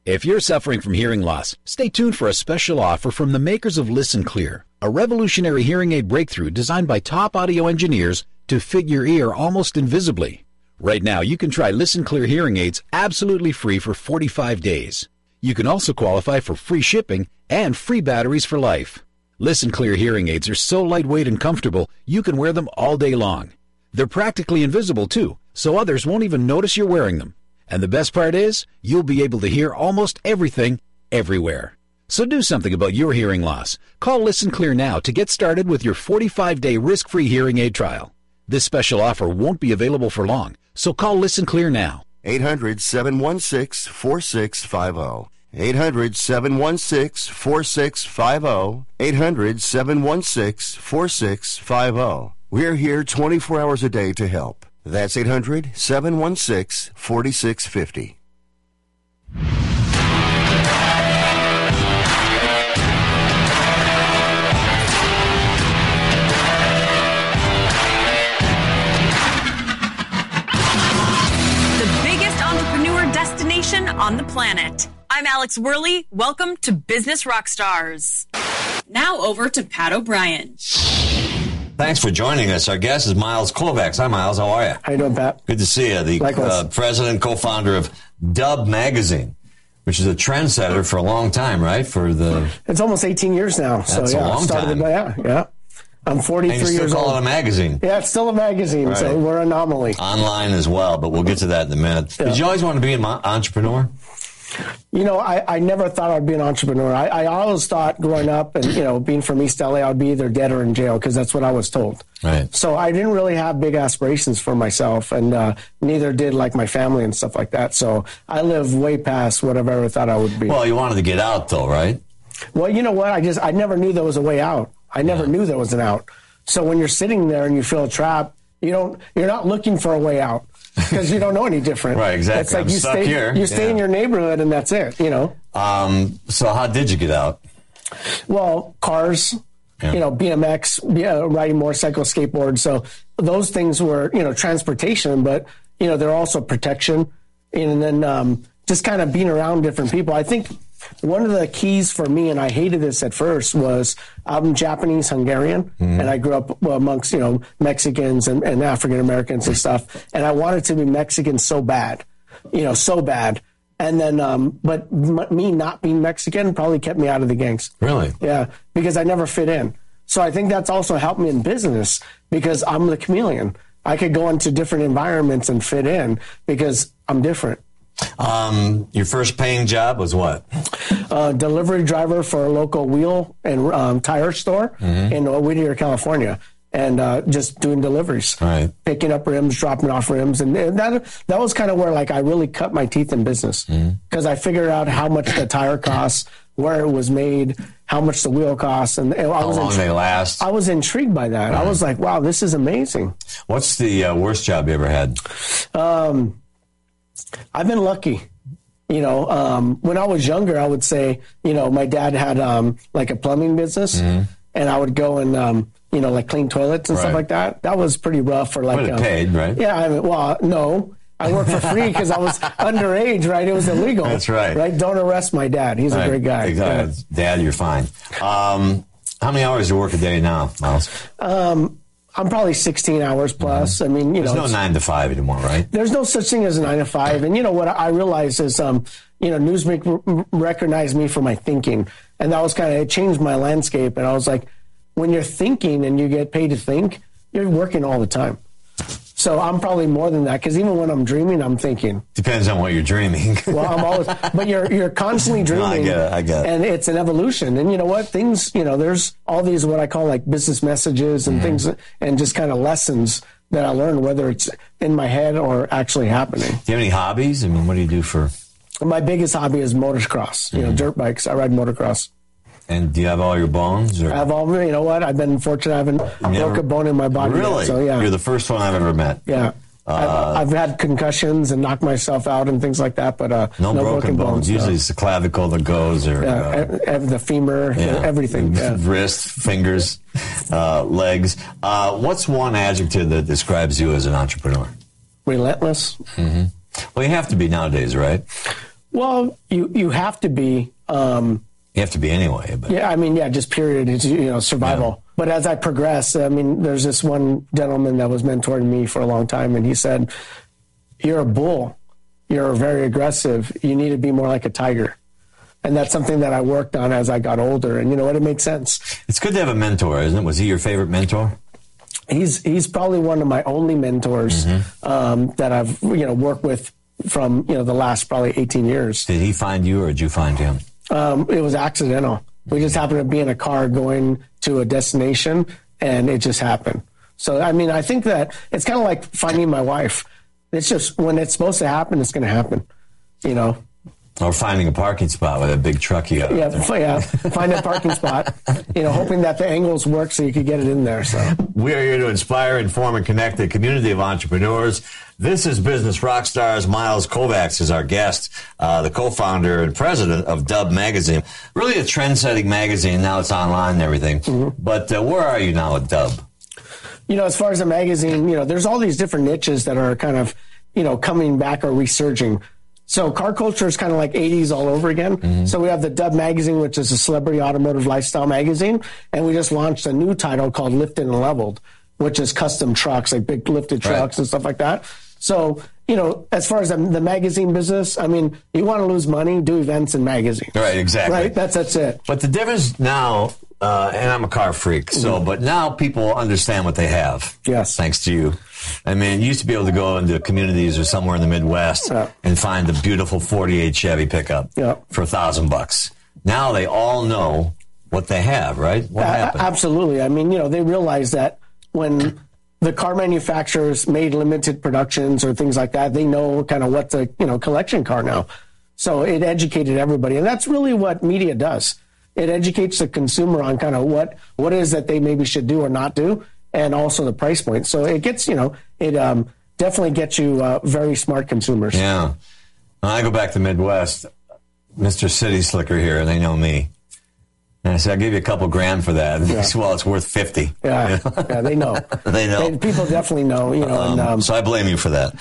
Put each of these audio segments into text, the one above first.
If you're suffering from hearing loss, stay tuned for a special offer from the makers of Listen Clear, a revolutionary hearing aid breakthrough designed by top audio engineers to fit your ear almost invisibly. Right now, you can try Listen Clear hearing aids absolutely free for 45 days. You can also qualify for free shipping and free batteries for life. Listen Clear hearing aids are so lightweight and comfortable, you can wear them all day long. They're practically invisible, too, so others won't even notice you're wearing them. And the best part is, you'll be able to hear almost everything, everywhere. So do something about your hearing loss. Call Listen Clear now to get started with your 45-day risk-free hearing aid trial. This special offer won't be available for long, so call Listen Clear now. 800-716-4650. 800-716-4650. 800-716-4650. We're here 24 hours a day to help. That's 800-716-4650. The biggest entrepreneur destination on the planet. I'm Alex Worley. Welcome to Business Rockstars. Now over to Pat O'Brien. Thanks for joining us. Our guest is Miles Kovacs. Hi, Miles. How are you? How you doing, Pat? Good to see you. The president and co-founder of Dub Magazine, which is a trendsetter for a long time, right? It's almost 18 years now. That's a long time. Yeah. I'm 43 years old. And you still call it a magazine. Yeah, it's still a magazine, right. So we're an anomaly. Online as well, but we'll get to that in a minute. Yeah. Did you always want to be an entrepreneur? You know, I never thought I'd be an entrepreneur. I always thought growing up and, being from East LA, I'd be either dead or in jail because that's what I was told. Right. So I didn't really have big aspirations for myself, and neither did like my family and stuff like that. So I live way past whatever I ever thought I would be. Well, you wanted to get out though, right? Well, you know what? I never knew there was a way out. I never knew there was an out. So when you're sitting there and you feel trapped, you're not looking for a way out. Because you don't know any different. Right, exactly. It's like you stay in your neighborhood and that's it, So how did you get out? Well, cars, BMX, riding motorcycle, skateboard. So those things were, transportation, but, they're also protection. And then just kind of being around different people. I think one of the keys for me, and I hated this at first, was I'm Japanese Hungarian, and I grew up amongst Mexicans and African Americans and stuff, and I wanted to be Mexican so bad, so bad. And then, but me not being Mexican probably kept me out of the gangs. Really? Yeah, because I never fit in. So I think that's also helped me in business because I'm the chameleon. I could go into different environments and fit in because I'm different. Your first paying job was what? Delivery driver for a local wheel and tire store in Whittier, California, and just doing deliveries, right? Picking up rims, dropping off rims, and that was kind of where I really cut my teeth in business because I figured out how much the tire costs, where it was made, how much the wheel costs, and how long they last. I was intrigued by that. I was like, wow, this is amazing. What's the worst job you ever had? I've been lucky. When I was younger, I would say, my dad had like a plumbing business, and I would go and like clean toilets and stuff like that. That was pretty rough for like. But it paid, right? Yeah. No, I worked for free because I was underage. Right, it was illegal. That's right. Right, don't arrest my dad. He's a great guy. Exactly. Yeah. Dad, you're fine. How many hours do you work a day now, Miles? I'm probably 16 hours plus. I mean, there's no 9 to 5 anymore, right? There's no such thing as a 9 to 5. And what I realized is, Newsweek recognized me for my thinking. And that was it changed my landscape. And I was like, when you're thinking and you get paid to think, you're working all the time. So I'm probably more than that because even when I'm dreaming, I'm thinking. Depends on what you're dreaming. Well, I'm always, but you're constantly dreaming. No, I get it. And it's an evolution. And you know what? Things, there's all these what I call like business messages and things and just kind of lessons that I learned, whether it's in my head or actually happening. Do you have any hobbies? I mean, what do you do for? My biggest hobby is motocross, dirt bikes. I ride motocross. And do you have all your bones? Or? I have all, what? I've been fortunate. I haven't broke a bone in my body. Really? Yet, so, yeah. You're the first one I've ever met. Yeah. I've had concussions and knocked myself out and things like that, but no broken bones. Usually it's the clavicle that goes, or the femur, everything. Yeah. Wrist, fingers, legs. What's one adjective that describes you as an entrepreneur? Relentless. Mm-hmm. Well, you have to be nowadays, right? Well, you have to be. You have to be anyway. But. Yeah, I mean, just period. It's, survival. Yeah. But as I progress, I mean, there's this one gentleman that was mentoring me for a long time, and he said, "You're a bull. You're very aggressive. You need to be more like a tiger." And that's something that I worked on as I got older. And you know what? It makes sense. It's good to have a mentor, isn't it? Was he your favorite mentor? He's probably one of my only mentors that I've worked with from the last probably 18 years. Did he find you, or did you find him? It was accidental. We just happened to be in a car going to a destination, and it just happened. So I mean, I think that it's kind of like finding my wife. It's just when it's supposed to happen, it's going to happen. Or finding a parking spot with a big truck you got. Yeah, find a parking spot, hoping that the angles work so you could get it in there. So we are here to inspire, inform, and connect the community of entrepreneurs. This is Business Rockstars. Miles Kovacs is our guest, the co-founder and president of Dub Magazine. Really a trend-setting magazine. Now it's online and everything. Mm-hmm. But where are you now at Dub? As far as a magazine, there's all these different niches that are kind of, coming back or resurging. So car culture is kind of like 80s all over again. Mm-hmm. So we have the Dub Magazine, which is a celebrity automotive lifestyle magazine. And we just launched a new title called Lifted and Leveled, which is custom trucks, like big lifted trucks and stuff like that. So, as far as the magazine business, I mean, you want to lose money, do events in magazines. Right, exactly. Right, that's it. But the difference now, and I'm a car freak, but now people understand what they have. Yes. Thanks to you. I mean, you used to be able to go into communities or somewhere in the Midwest and find a beautiful 48 Chevy pickup for $1,000. Now they all know what they have, right? What happened? Absolutely. I mean, they realize that when the car manufacturers made limited productions or things like that, they know kind of what's a collection car now. So it educated everybody, and that's really what media does. It educates the consumer on kind of what it is that they maybe should do or not do, and also the price point. So it gets, it definitely gets you very smart consumers. Yeah. When I go back to Midwest, Mr. City Slicker here, and they know me. And I said, I'll give you a couple grand for that. And he said, well, it's worth 50. Yeah, they know. They know. People definitely know, so I blame you for that.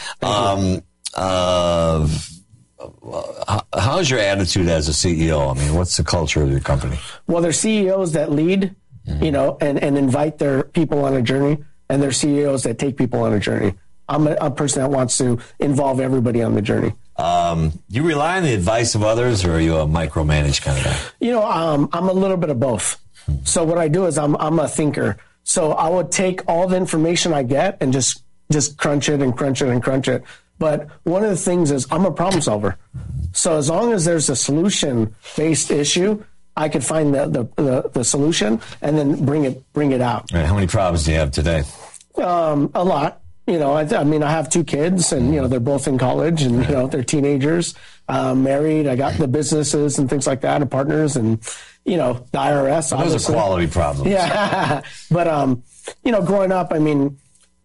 How's your attitude as a CEO? I mean, what's the culture of your company? Well, there's CEOs that lead, and invite their people on a journey, and there's CEOs that take people on a journey. I'm a person that wants to involve everybody on the journey. You rely on the advice of others, or are you a micromanage kind of guy? I'm a little bit of both. So what I do is I'm a thinker. So I would take all the information I get and just crunch it and crunch it and crunch it. But one of the things is I'm a problem solver. So as long as there's a solution-based issue, I could find the solution and then bring it out. Right. How many problems do you have today? A lot. I mean, I have 2 kids, and they're both in college, and they're teenagers, married. I got the businesses and things like that, and partners, and the IRS. Those obviously. are quality problems. Yeah, but growing up, I mean,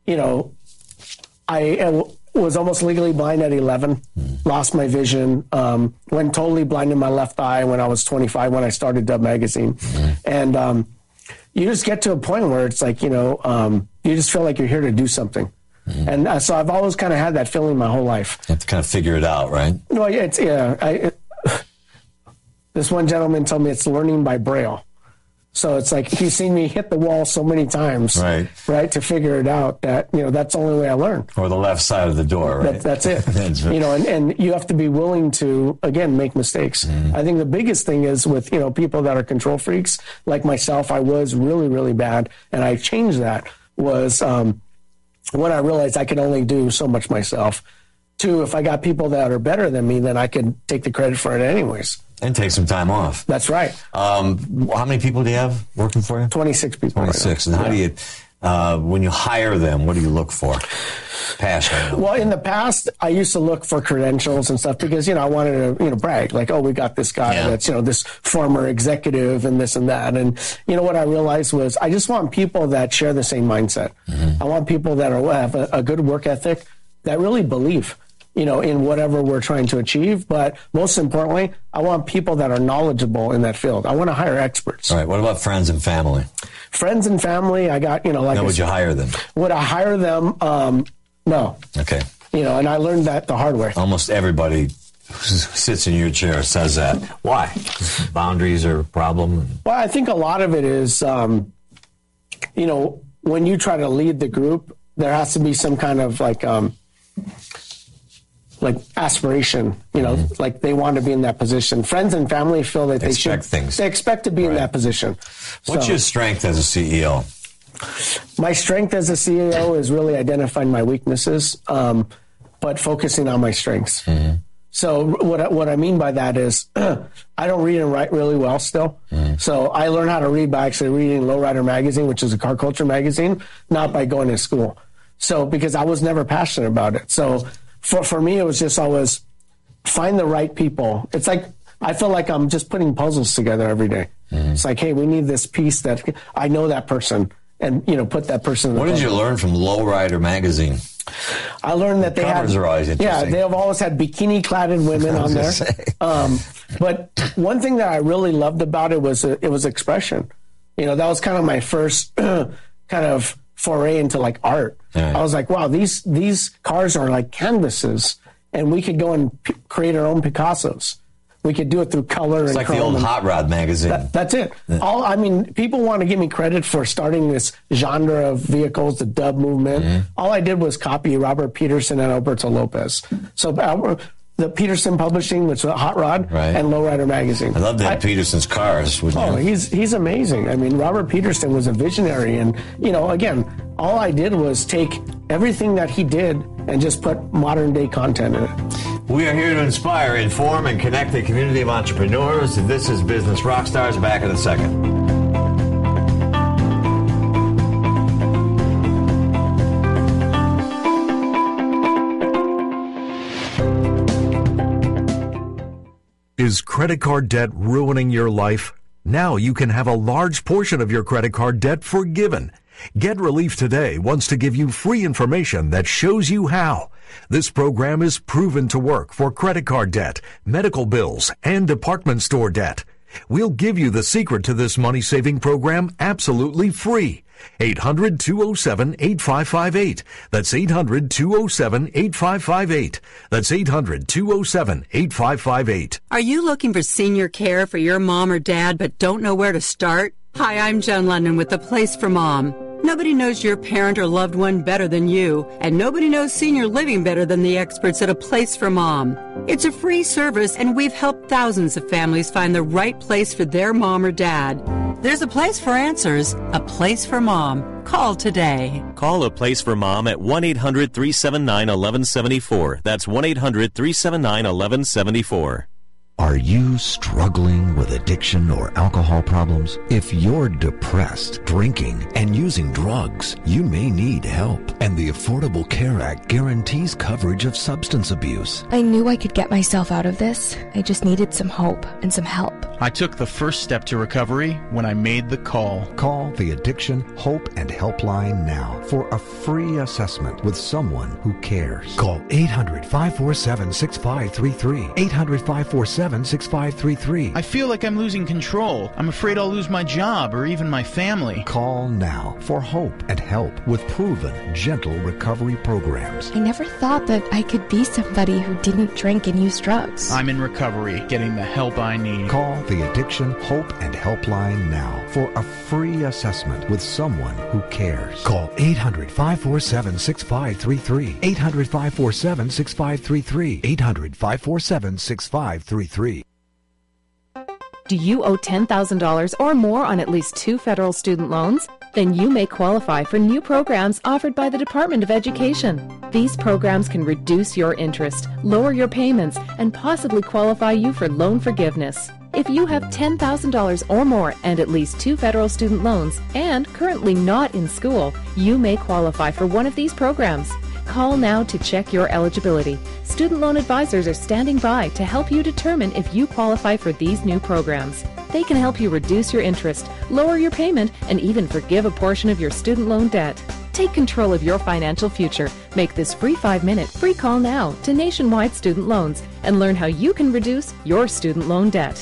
I was almost legally blind at 11, lost my vision, went totally blind in my left eye when I was 25 when I started Dub Magazine. And you just get to a point where it's like, you just feel like you're here to do something. And so I've always kind of had that feeling my whole life. You have to kind of figure it out, right? No, this one gentleman told me it's learning by Braille. So it's like he's seen me hit the wall so many times, right, to figure it out that, that's the only way I learn. Or the left side of the door, right? That's it. And you have to be willing to, again, make mistakes. I think the biggest thing is with, people that are control freaks, like myself, I was really, really bad. And I changed that was when I realized I could only do so much myself. 2, if I got people that are better than me, then I could take the credit for it anyways. And take some time off. That's right. How many people do you have working for you? 26 people. 26. Right, and how do you, when you hire them, what do you look for? Passion. Well, in the past, I used to look for credentials and stuff because, I wanted to, brag. Like, oh, we got this guy that's, this former executive and this and that. And, what I realized was I just want people that share the same mindset. I want people that have a good work ethic, that really believe, in whatever we're trying to achieve. But most importantly, I want people that are knowledgeable in that field. I want to hire experts. All right. What about friends and family? Friends and family, I got, like... Would you hire them? Would I hire them? No. Okay. And I learned that the hard way. Almost everybody sits in your chair says that. Why? Boundaries are a problem? Well, I think a lot of it is, when you try to lead the group, there has to be some kind of like aspiration, like they want to be in that position. Friends and family feel that they expect to be in that position. What's your strength as a CEO? My strength as a CEO is really identifying my weaknesses, but focusing on my strengths. Mm-hmm. So what I mean by that is I don't read and write really well still. Mm-hmm. So I learned how to read by actually reading Lowrider Magazine, which is a car culture magazine, not by going to school. So because I was never passionate about it. So for me, it was just always find the right people. It's like I feel like I'm just putting puzzles together every day. Mm-hmm. It's like, hey, we need this piece that I know that person. And, put that person in the What did you learn from Lowrider Magazine? I learned that covers are always interesting. Yeah, they have always had bikini-cladded women on there. But one thing that I really loved about it was expression. That was kind of my first kind of foray into like art. Yeah. I was like, wow, these cars are like canvases, and we could go and create our own Picassos. We could do it through color and like the old Hot Rod magazine. That's it. People want to give me credit for starting this genre of vehicles, the dub movement. Mm-hmm. All I did was copy Robert Peterson and Alberto Lopez. So the Peterson Publishing, which was Hot Rod, and Lowrider Magazine. I love that Peterson's cars. He's amazing. I mean, Robert Peterson was a visionary. And, again, all I did was take everything that he did and just put modern day content in it. We are here to inspire, inform, and connect the community of entrepreneurs. This is Business Rockstars. Back in a second. Is credit card debt ruining your life? Now you can have a large portion of your credit card debt forgiven. Get Relief Today wants to give you free information that shows you how. This program is proven to work for credit card debt, medical bills, and department store debt. We'll give you the secret to this money-saving program absolutely free. 800-207-8558. That's 800-207-8558. That's 800-207-8558. Are you looking for senior care for your mom or dad but don't know where to start? Hi, I'm Joan London with The Place for Mom. Nobody knows your parent or loved one better than you, and nobody knows senior living better than the experts at A Place for Mom. It's a free service, and we've helped thousands of families find the right place for their mom or dad. There's a place for answers, A Place for Mom. Call today. Call A Place for Mom at 1-800-379-1174. That's 1-800-379-1174. Are you struggling with addiction or alcohol problems? If you're depressed, drinking, and using drugs, you may need help. And the Affordable Care Act guarantees coverage of substance abuse. I knew I could get myself out of this. I just needed some hope and some help. I took the first step to recovery when I made the call. Call the Addiction Hope and Helpline now for a free assessment with someone who cares. Call 800-547-6533. 800-547-6533. I feel like I'm losing control. I'm afraid I'll lose my job or even my family. Call now for hope and help with proven, gentle recovery programs. I never thought that I could be somebody who didn't drink and use drugs. I'm in recovery, getting the help I need. Call the Addiction Hope and Helpline now for a free assessment with someone who cares. Call 800-547-6533. 800-547-6533. 800-547-6533. Do you owe $10,000 or more on at least 2 federal student loans? Then you may qualify for new programs offered by the Department of Education. These programs can reduce your interest, lower your payments, and possibly qualify you for loan forgiveness. If you have $10,000 or more and at least 2 federal student loans and currently not in school, you may qualify for one of these programs. Call now to check your eligibility. Student loan advisors are standing by to help you determine if you qualify for these new programs. They can help you reduce your interest, lower your payment, and even forgive a portion of your student loan debt. Take control of your financial future. Make this free 5-minute free call now to Nationwide Student Loans and learn how you can reduce your student loan debt.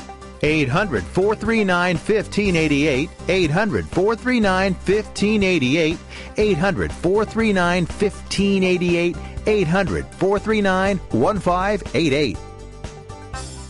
800-439-1588, 800-439-1588, 800-439-1588, 800-439-1588.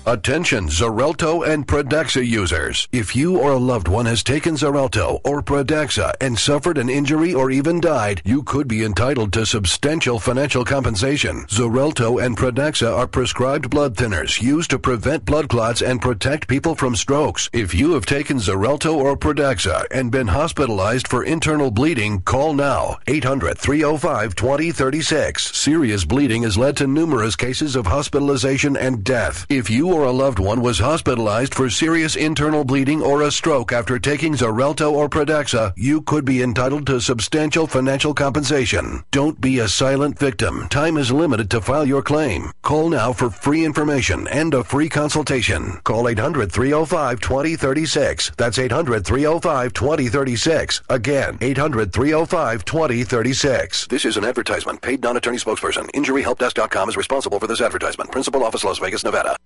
Attention Xarelto and Pradaxa users. If you or a loved one has taken Xarelto or Pradaxa and suffered an injury or even died, you could be entitled to substantial financial compensation. Xarelto and Pradaxa are prescribed blood thinners used to prevent blood clots and protect people from strokes. If you have taken Xarelto or Pradaxa and been hospitalized for internal bleeding, call now. 800-305-2036. Serious bleeding has led to numerous cases of hospitalization and death. If you or a loved one was hospitalized for serious internal bleeding or a stroke after taking Xarelto or Pradaxa, you could be entitled to substantial financial compensation. Don't be a silent victim. Time is limited to file your claim. Call now for free information and a free consultation. Call 800-305-2036. That's 800-305-2036. Again, 800-305-2036. This is an advertisement. Paid non-attorney spokesperson. InjuryHelpDesk.com is responsible for this advertisement. Principal office, Las Vegas, Nevada.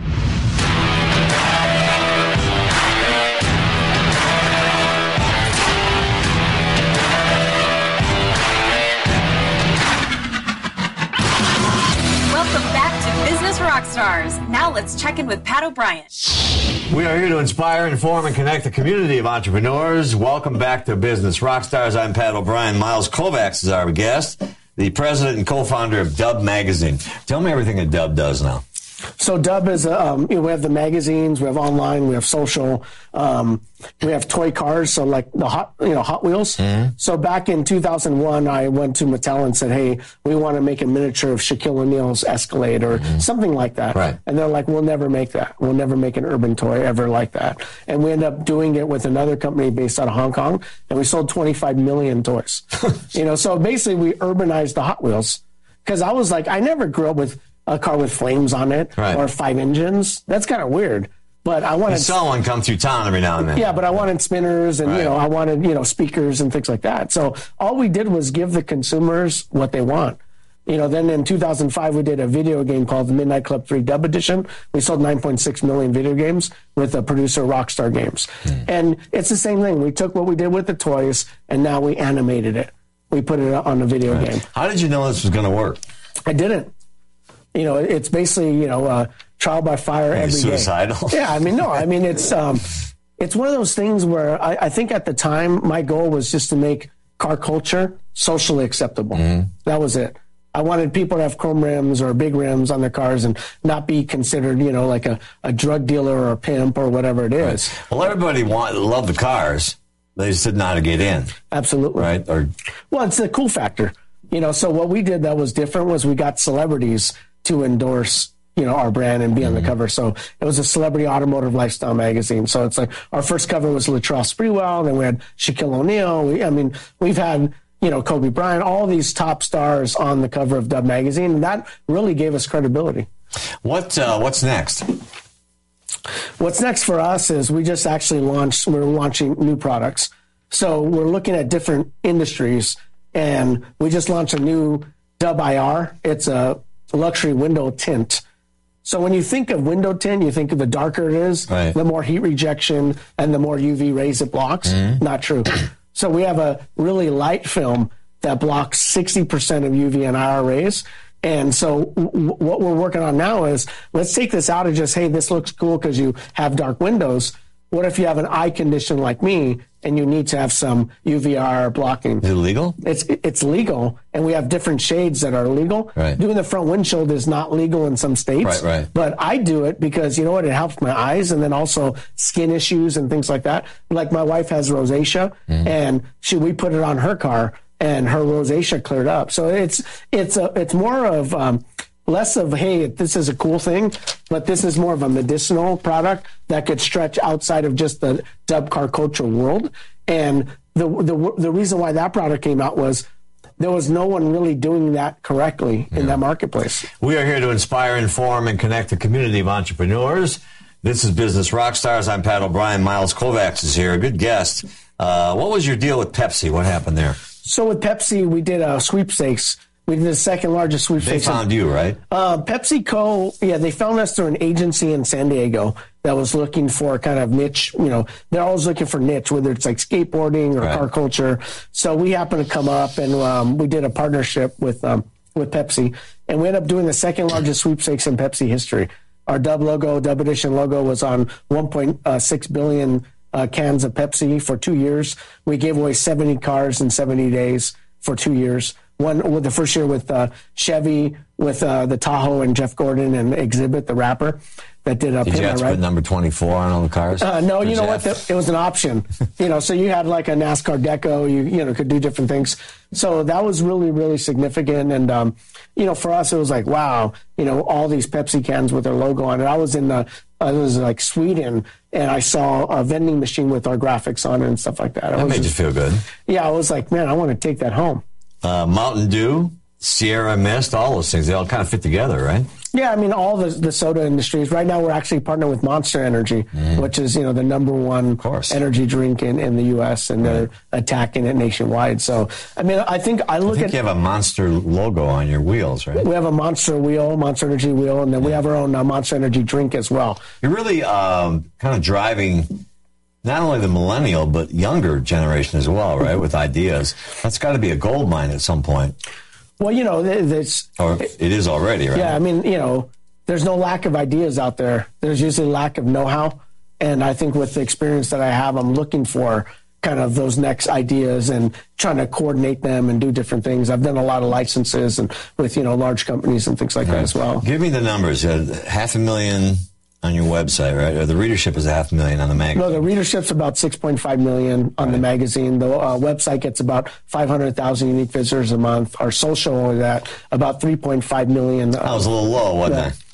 Welcome back to Business Rockstars. Now let's check in with Pat O'Brien. We are here to inspire, inform, and connect the community of entrepreneurs. Welcome back to Business Rockstars. I'm Pat O'Brien. Miles Kovacs is our guest, the president and co-founder of Dub Magazine. Tell me everything that Dub does now. So Dub is, we have the magazines, we have online, we have social, we have toy cars, so like the Hot Wheels. Mm-hmm. So back in 2001, I went to Mattel and said, hey, we want to make a miniature of Shaquille O'Neal's Escalade or something like that. Right. And they're like, we'll never make that. We'll never make an urban toy ever like that. And we ended up doing it with another company based out of Hong Kong, and we sold 25 million toys. So basically we urbanized the Hot Wheels. Because I was like, I never grew up with a car with flames on it or 5 engines. That's kind of weird. But I wanted... You saw one come through town every now and then. Yeah, but I wanted spinners and, I wanted, speakers and things like that. So all we did was give the consumers what they want. Then in 2005, we did a video game called the Midnight Club 3 Dub Edition. We sold 9.6 million video games with the producer Rockstar Games. And it's the same thing. We took what we did with the toys, and now we animated it. We put it on a video game. How did you know this was going to work? I didn't. It's basically, trial by fire every suicidal. day. Yeah, it's one of those things where I think at the time my goal was just to make car culture socially acceptable. Mm-hmm. That was it. I wanted people to have chrome rims or big rims on their cars and not be considered, like a drug dealer or a pimp or whatever it is. Right. Well, everybody loved the cars. They just didn't know how to get in. Absolutely. Right? Well, it's the cool factor. So what we did that was different was we got celebrities to endorse, our brand and be on the cover. So it was a celebrity automotive lifestyle magazine. So it's like our first cover was Latrell Sprewell. Then we had Shaquille O'Neal. We've had, Kobe Bryant, all these top stars on the cover of Dub Magazine. And that really gave us credibility. What's next? What's next for us is we just actually we're launching new products. So we're looking at different industries, and we just launched a new Dub IR. It's a luxury window tint. So when you think of window tint, you think of the darker it is, the more heat rejection and the more UV rays it blocks. Mm-hmm. Not true. So we have a really light film that blocks 60% of UV and IR rays. And so what we're working on now is let's take this out of just, hey, this looks cool because you have dark windows. What if you have an eye condition like me and you need to have some UVR blocking? Is it legal? It's legal, and we have different shades that are legal. Right. Doing the front windshield is not legal in some states. Right. But I do it because, you know what, it helps my eyes and then also skin issues and things like that. Like my wife has rosacea, and we put it on her car, and her rosacea cleared up. So it's more of less of, hey, this is a cool thing, but this is more of a medicinal product that could stretch outside of just the Dub car culture world. And the reason why that product came out was there was no one really doing that correctly in that marketplace. We are here to inspire, inform, and connect the community of entrepreneurs. This is Business Rockstars. I'm Pat O'Brien. Miles Kovacs is here, a good guest. What was your deal with Pepsi? What happened there? So with Pepsi, we did a sweepstakes. We did the second largest sweepstakes. They found you, right? PepsiCo, they found us through an agency in San Diego that was looking for kind of niche, they're always looking for niche, whether it's like skateboarding or car culture. So we happened to come up and we did a partnership with Pepsi, and we ended up doing the second largest sweepstakes in Pepsi history. Our Dub Edition logo was on 1.6 billion cans of Pepsi for 2 years. We gave away 70 cars in 70 days for 2 years. One with the first year with Chevy, with the Tahoe and Jeff Gordon and Exhibit, the rapper, that did a. Did you have to put number 24 on all the cars? No, you know what? It was an option. So you had like a NASCAR deco. You could do different things. So that was really, really significant. And for us, it was like, wow, all these Pepsi cans with their logo on it. I was like Sweden, and I saw a vending machine with our graphics on it and stuff like that. That made you feel good. Yeah, I was like, man, I want to take that home. Mountain Dew, Sierra Mist, all those things, they all kind of fit together, right? Yeah, I mean, all the soda industries. Right now, we're actually partnering with Monster Energy, which is, the number one energy drink in the U.S., and they're attacking it nationwide. So, I mean, I think you have a Monster logo on your wheels, right? We have a Monster wheel, Monster Energy wheel, and then we have our own Monster Energy drink as well. You're really kind of driving not only the millennial, but younger generation as well, right, with ideas. That's got to be a gold mine at some point. Well, it is already, right? Yeah, I mean, there's no lack of ideas out there. There's usually lack of know-how. And I think with the experience that I have, I'm looking for kind of those next ideas and trying to coordinate them and do different things. I've done a lot of licenses and with, large companies and things like that as well. Give me the numbers. 500,000 on your website, right? Or the readership is 500,000 on the magazine. No, the readership's about 6.5 million on the magazine. The website gets about 500,000 unique visitors a month. Our social is at about 3.5 million. That was a little low, wasn't it?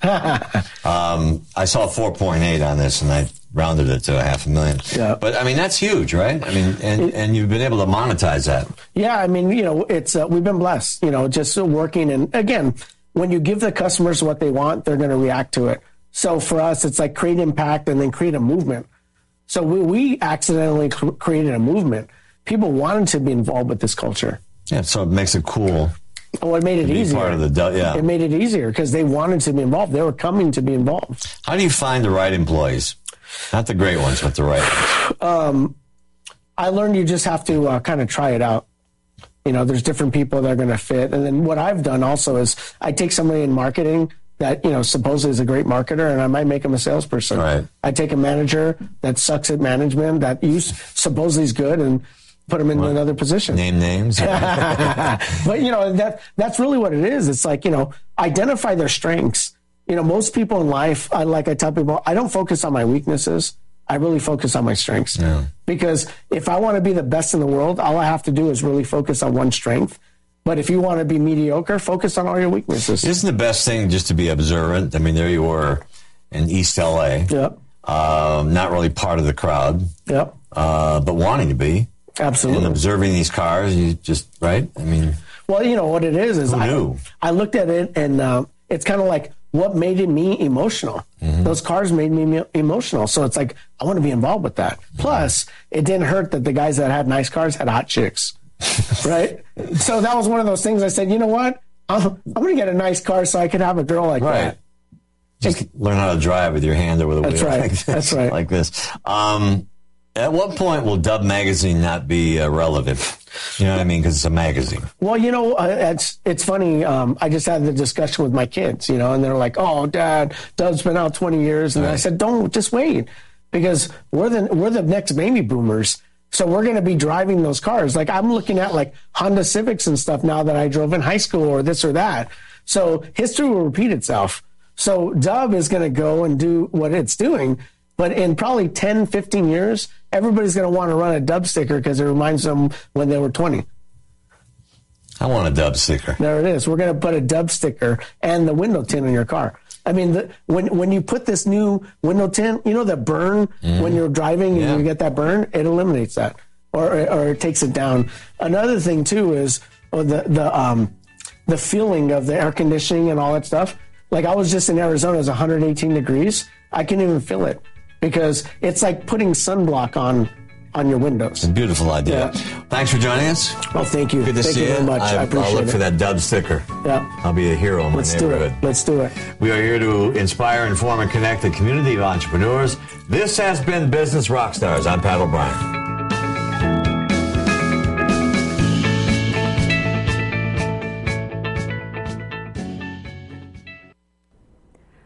I saw 4.8 on this, and I rounded it to 500,000. Yeah. But I mean, that's huge, right? I mean, and you've been able to monetize that. Yeah, I mean, it's we've been blessed. Just working, and again, when you give the customers what they want, they're going to react to it. So for us, it's like create impact and then create a movement. So we accidentally created a movement. People wanted to be involved with this culture. Yeah, so it makes it cool. Oh, it made it easier. Part of the, It made it easier because they wanted to be involved. They were coming to be involved. How do you find the right employees? Not the great ones, but the right ones. I learned you just have to kind of try it out. There's different people that are going to fit. And then what I've done also is I take somebody in marketing that, supposedly is a great marketer, and I might make him a salesperson. Right. I take a manager that sucks at management, that supposedly is good, and put him in another position. Name names. But, that's really what it is. It's like, identify their strengths. Most people in life, I tell people, I don't focus on my weaknesses. I really focus on my strengths. Yeah. Because if I want to be the best in the world, all I have to do is really focus on one strength. But if you want to be mediocre, focus on all your weaknesses. Isn't the best thing just to be observant? I mean, there you were in East LA. Yep. Not really part of the crowd. Yep. But wanting to be. Absolutely. And observing these cars, you just, right? I mean. Well, what it is who knew? I looked at it, and it's kind of like what made me emotional. Mm-hmm. Those cars made me emotional. So it's like, I want to be involved with that. Mm-hmm. Plus, it didn't hurt that the guys that had nice cars had hot chicks. Right? So that was one of those things I said, you know what? I'm going to get a nice car so I could have a girl like that. Just learn how to drive with your hand over the wheel. Right. Like this, That's right. Like this. At what point will Dub Magazine not be relevant? You know what I mean? Because it's a magazine. Well, it's funny. I just had the discussion with my kids, and they're like, oh, Dad, Dub's been out 20 years. And I said, just wait. Because we're the next baby boomers. So we're going to be driving those cars. Like I'm looking at like Honda Civics and stuff now that I drove in high school or this or that. So history will repeat itself. So Dub is going to go and do what it's doing. But in probably 10, 15 years, everybody's going to want to run a Dub sticker because it reminds them when they were 20. I want a Dub sticker. There it is. We're going to put a Dub sticker and the window tint on your car. I mean, when you put this new window tint, the burn when you're driving and you get that burn, it eliminates that or it takes it down. Another thing too is the feeling of the air conditioning and all that stuff. Like I was just in Arizona, it's 118 degrees. I can't even feel it because it's like putting sunblock on your windows. It's a beautiful idea. Yeah. Thanks for joining us. Well, thank you. Good to see you. Thank you very much. I appreciate it. I'll look for that Dub sticker. Yeah. I'll be a hero in my neighborhood. Let's do it. We are here to inspire, inform, and connect the community of entrepreneurs. This has been Business Rockstars. I'm Pat O'Brien.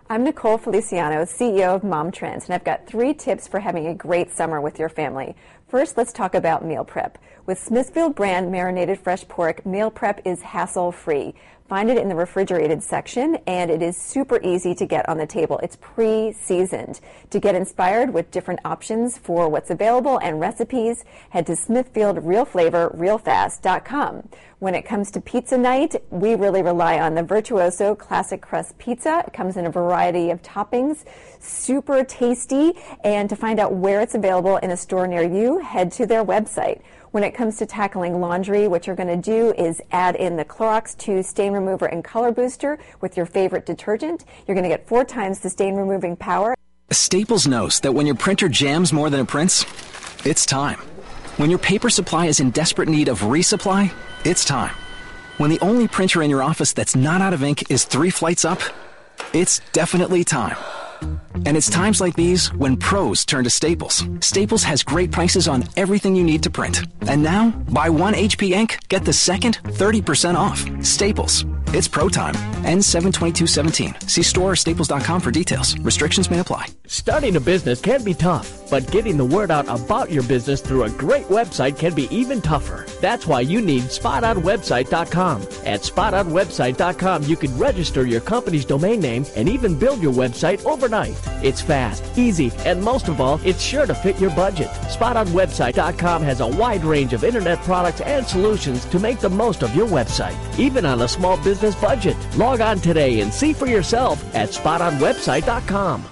I'm Nicole Feliciano, CEO of Mom Trends, and I've got 3 tips for having a great summer with your family. First, let's talk about meal prep. With Smithfield brand marinated fresh pork, meal prep is hassle-free. Find it in the refrigerated section, and it is super easy to get on the table. It's pre-seasoned. To get inspired with different options for what's available and recipes, head to SmithfieldRealFlavorRealFast.com. When it comes to pizza night, we really rely on the Virtuoso Classic Crust Pizza. It comes in a variety of toppings, super tasty, and to find out where it's available in a store near you, head to their website. When it comes to tackling laundry, what you're going to do is add in the Clorox 2 Stain Remover and Color Booster with your favorite detergent. You're going to get 4 times the stain removing power. Staples knows that when your printer jams more than it prints, it's time. When your paper supply is in desperate need of resupply, it's time. When the only printer in your office that's not out of ink is 3 flights up, it's definitely time. And it's times like these when pros turn to Staples. Staples has great prices on everything you need to print. And now, buy 1 HP ink, get the second 30% off. Staples. It's pro time. Ends 7/22/17. See store or staples.com for details. Restrictions may apply. Starting a business can be tough, but getting the word out about your business through a great website can be even tougher. That's why you need SpotOnWebsite.com. At SpotOnWebsite.com, you can register your company's domain name and even build your website overnight. It's fast, easy, and most of all, it's sure to fit your budget. SpotOnWebsite.com has a wide range of internet products and solutions to make the most of your website, even on a small business budget. Log on today and see for yourself at SpotOnWebsite.com.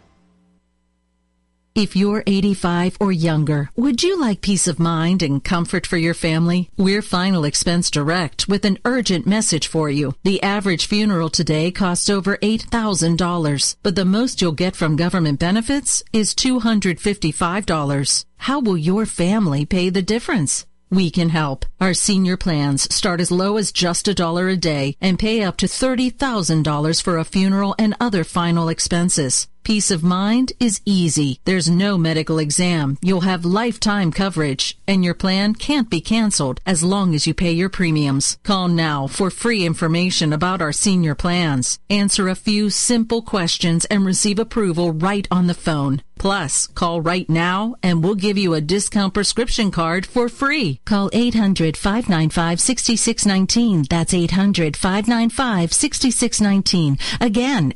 If you're 85 or younger, would you like peace of mind and comfort for your family? We're Final Expense Direct with an urgent message for you. The average funeral today costs over $8,000, but the most you'll get from government benefits is $255. How will your family pay the difference? We can help. Our senior plans start as low as just $1 a day and pay up to $30,000 for a funeral and other final expenses. Peace of mind is easy. There's no medical exam. You'll have lifetime coverage, and your plan can't be canceled as long as you pay your premiums. Call now for free information about our senior plans. Answer a few simple questions and receive approval right on the phone. Plus, call right now and we'll give you a discount prescription card for free. Call 800-595-6619. That's 800-595-6619. Again,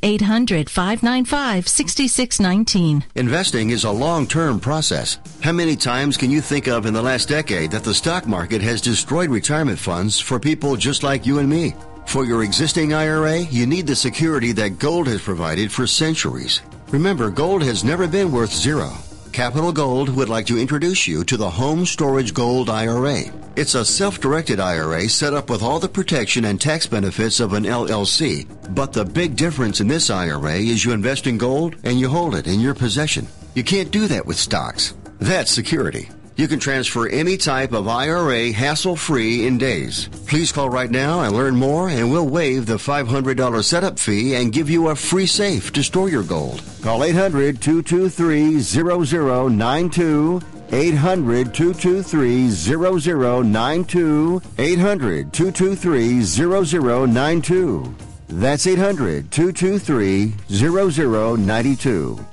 800-595-6619. Investing is a long-term process. How many times can you think of in the last decade that the stock market has destroyed retirement funds for people just like you and me? For your existing IRA, you need the security that gold has provided for centuries. Remember, gold has never been worth zero. Capital Gold would like to introduce you to the Home Storage Gold IRA. It's a self-directed IRA set up with all the protection and tax benefits of an LLC. But the big difference in this IRA is you invest in gold and you hold it in your possession. You can't do that with stocks. That's security. You can transfer any type of IRA hassle-free in days. Please call right now and learn more, and we'll waive the $500 setup fee and give you a free safe to store your gold. Call 800-223-0092. 800-223-0092. 800-223-0092. That's 800-223-0092.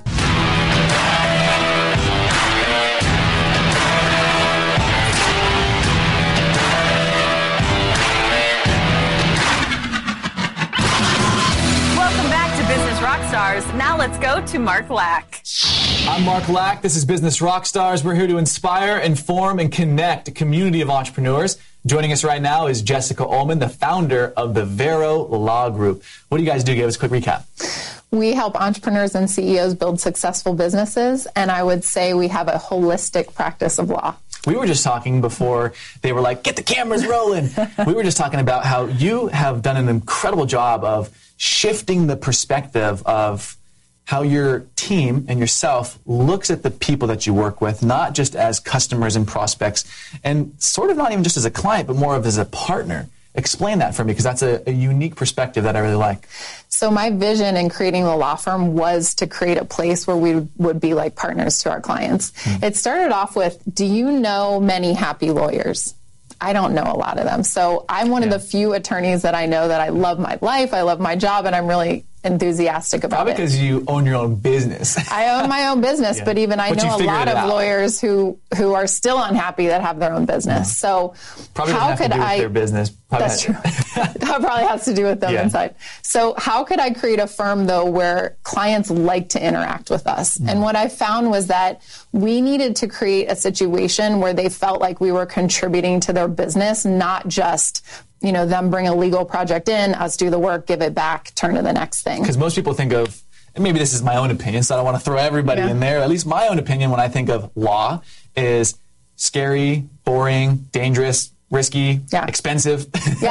Now let's go to Mark Lack. I'm Mark Lack. This is Business Rockstars. We're here to inspire, inform, and connect a community of entrepreneurs. Joining us right now is Jessica Ullman, the founder of the Vero Law Group. What do you guys do? Give us a quick recap. We help entrepreneurs and CEOs build successful businesses, and I would say we have a holistic practice of law. We were just talking before they were like, get the cameras rolling. We were just talking about how you have done an incredible job of shifting the perspective of how your team and yourself looks at the people that you work with, not just as customers and prospects, and sort of not even just as a client, but more of as a partner. Explain that for me, because that's a unique perspective that I really like. So my vision in creating the law firm was to create a place where we would be like partners to our clients. It started off with, do you know many happy lawyers? I don't know a lot of them. So I'm one of the few attorneys that I know that I love my life, I love my job, and I'm really enthusiastic about Probably it. because you own your own business. I own my own business, but even I know a lot of lawyers who are still unhappy that have their own business. So probably how doesn't have could to do with I? their business. That's true. That probably has to do with them inside. So how could I create a firm though where clients like to interact with us? And what I found was that we needed to create a situation where they felt like we were contributing to their business, not just them bring a legal project in, us do the work, give it back, turn to the next thing. Because most people think of, and maybe this is my own opinion, so I don't want to throw everybody in there. At least my own opinion when I think of law is scary, boring, dangerous, risky, expensive,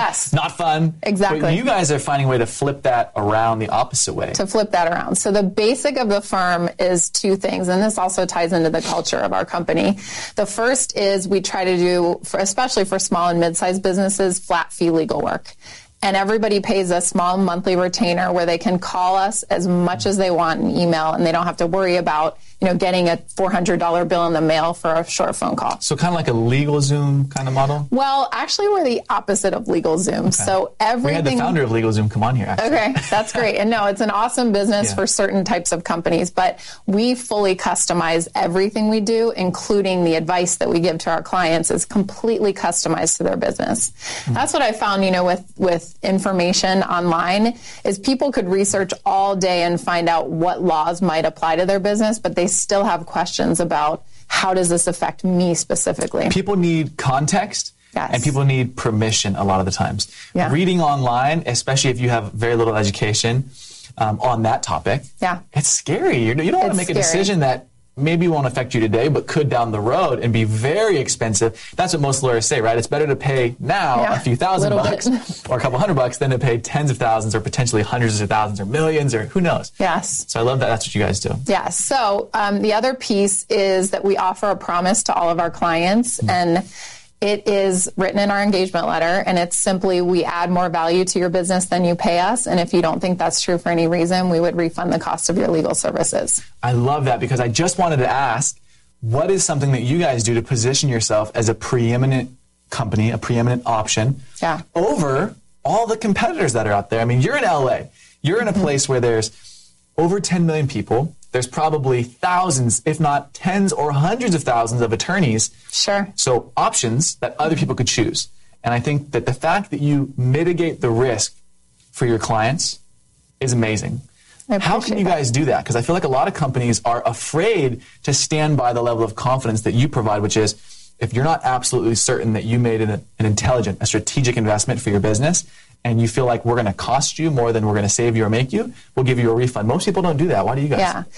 not fun. Exactly. But you guys are finding a way to flip that around the opposite way. To flip that around. So the basic of the firm is two things, and this also ties into the culture of our company. The first is we try to do, especially for small and mid-sized businesses, flat fee legal work. And everybody pays a small monthly retainer where they can call us as much as they want in email, and they don't have to worry about getting a $400 bill in the mail for a short phone call. So kind of like a LegalZoom kind of model? Well, actually, we're the opposite of LegalZoom. Okay. So everything. We had the founder of LegalZoom come on here, actually. Okay, that's great. And no, it's an awesome business for certain types of companies, but we fully customize everything we do, including the advice that we give to our clients is completely customized to their business. Mm-hmm. That's what I found, with information online is people could research all day and find out what laws might apply to their business, but they still have questions about how does this affect me specifically. People need context. Yes. And people need permission a lot of the times. Yeah. Reading online, especially if you have very little education on that topic, it's scary. You don't want to make a decision that maybe won't affect you today, but could down the road and be very expensive. That's what most lawyers say, right? It's better to pay now a few $1,000 or a couple $100 than to pay tens of thousands or potentially hundreds of thousands or millions or who knows. Yes. So I love that. That's what you guys do. Yeah. So the other piece is that we offer a promise to all of our clients, and it is written in our engagement letter, and it's simply, we add more value to your business than you pay us. And if you don't think that's true for any reason, we would refund the cost of your legal services. I love that, because I just wanted to ask, what is something that you guys do to position yourself as a preeminent company, a preeminent option over all the competitors that are out there? I mean, you're in LA. You're in a place where there's over 10 million people. There's probably thousands, if not tens or hundreds of thousands of attorneys. Sure. So options that other people could choose. And I think that the fact that you mitigate the risk for your clients is amazing. How can you guys do that? Because I feel like a lot of companies are afraid to stand by the level of confidence that you provide, which is if you're not absolutely certain that you made an intelligent, a strategic investment for your business, and you feel like we're going to cost you more than we're going to save you or make you, we'll give you a refund. Most people don't do that. Why do you guys? Yeah.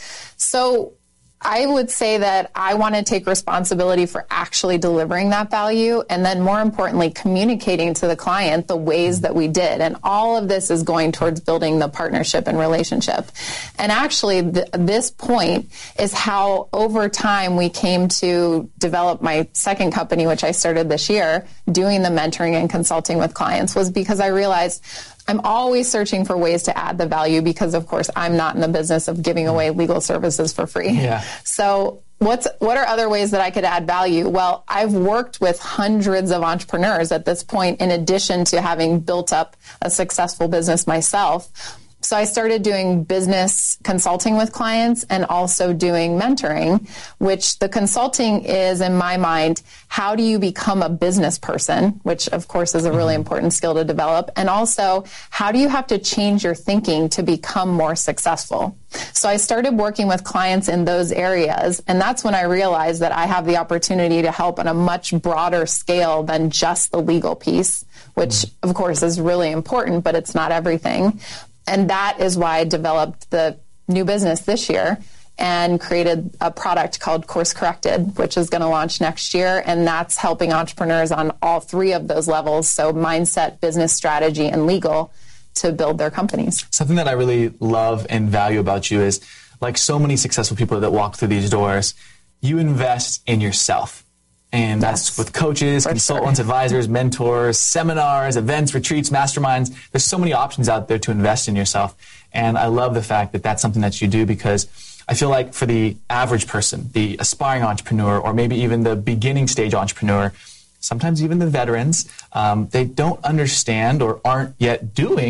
So I would say that I want to take responsibility for actually delivering that value, and then more importantly, communicating to the client the ways that we did. And all of this is going towards building the partnership and relationship. And actually, this point is how over time we came to develop my second company, which I started this year, doing the mentoring and consulting with clients, was because I realized I'm always searching for ways to add the value because, of course, I'm not in the business of giving away legal services for free. Yeah. So what are other ways that I could add value? Well, I've worked with hundreds of entrepreneurs at this point, in addition to having built up a successful business myself. So I started doing business consulting with clients and also doing mentoring, which the consulting is, in my mind, how do you become a business person, which of course is a really important skill to develop. And also, how do you have to change your thinking to become more successful? So I started working with clients in those areas. And that's when I realized that I have the opportunity to help on a much broader scale than just the legal piece, which of course is really important, but it's not everything. And that is why I developed the new business this year and created a product called Course Corrected, which is going to launch next year. And that's helping entrepreneurs on all three of those levels. So mindset, business strategy, and legal to build their companies. Something that I really love and value about you is, like so many successful people that walk through these doors, you invest in yourself. And that's with coaches, consultants, advisors, mentors, seminars, events, retreats, masterminds. There's so many options out there to invest in yourself. And I love the fact that that's something that you do, because I feel like for the average person, the aspiring entrepreneur, or maybe even the beginning stage entrepreneur, sometimes even the veterans, they don't understand or aren't yet doing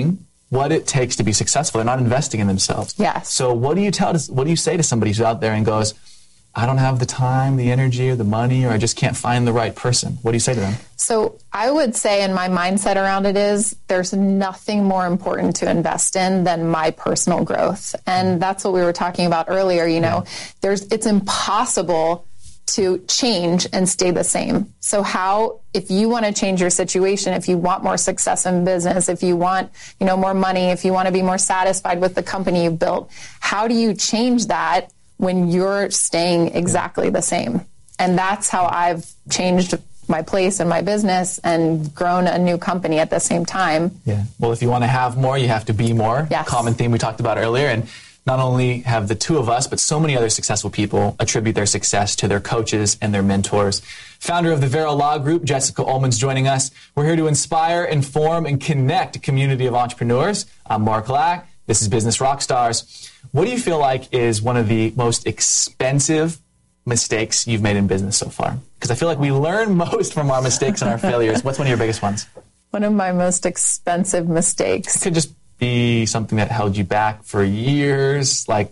what it takes to be successful. They're not investing in themselves. Yes. So what do you say to somebody who's out there and goes, I don't have the time, the energy, or the money, or I just can't find the right person? What do you say to them? So I would say, and my mindset around it is, there's nothing more important to invest in than my personal growth. And that's what we were talking about earlier. It's impossible to change and stay the same. So if you want to change your situation, if you want more success in business, if you want, more money, if you want to be more satisfied with the company you've built, how do you change that when you're staying exactly the same? And that's how I've changed my place in my business and grown a new company at the same time. Yeah. Well, if you want to have more, you have to be more. Yes. Common theme we talked about earlier. And not only have the two of us, but so many other successful people attribute their success to their coaches and their mentors. Founder of the Vero Law Group, Jessica Ullman's joining us. We're here to inspire, inform, and connect a community of entrepreneurs. I'm Mark Lack. This is Business Rockstars. What do you feel like is one of the most expensive mistakes you've made in business so far? Because I feel like we learn most from our mistakes and our failures. What's one of your biggest ones? One of my most expensive mistakes. It could just be something that held you back for years. I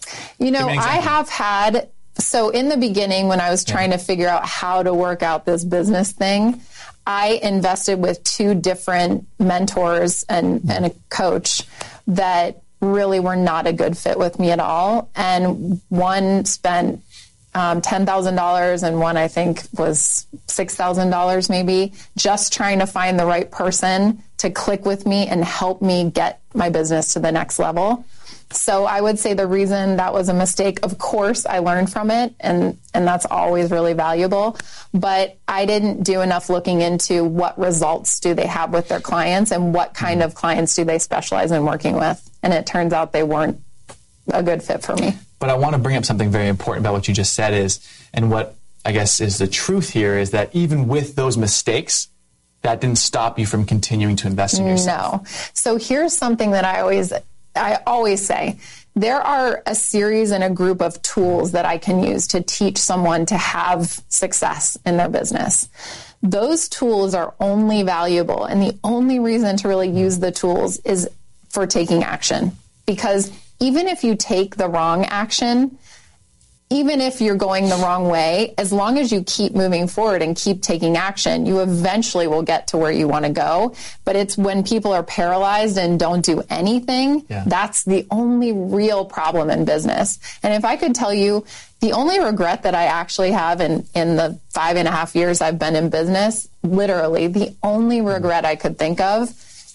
have had, so in the beginning when I was trying to figure out how to work out this business thing, I invested with two different mentors and a coach that really were not a good fit with me at all. And one spent $10,000 and one I think was $6,000 maybe, just trying to find the right person to click with me and help me get my business to the next level. So I would say the reason that was a mistake, of course, I learned from it, and that's always really valuable, but I didn't do enough looking into what results do they have with their clients and what kind of clients do they specialize in working with. And it turns out they weren't a good fit for me. But I want to bring up something very important about what you just said and what I guess is the truth here is that even with those mistakes, that didn't stop you from continuing to invest in yourself. No. So here's something that I always say. There are a series and a group of tools that I can use to teach someone to have success in their business. Those tools are only valuable, and the only reason to really use the tools is for taking action. Because even if you take the wrong action, even if you're going the wrong way, as long as you keep moving forward and keep taking action, you eventually will get to where you want to go. But it's when people are paralyzed and don't do anything, that's the only real problem in business. And if I could tell you, the only regret that I actually have in the 5.5 years I've been in business, literally the only regret I could think of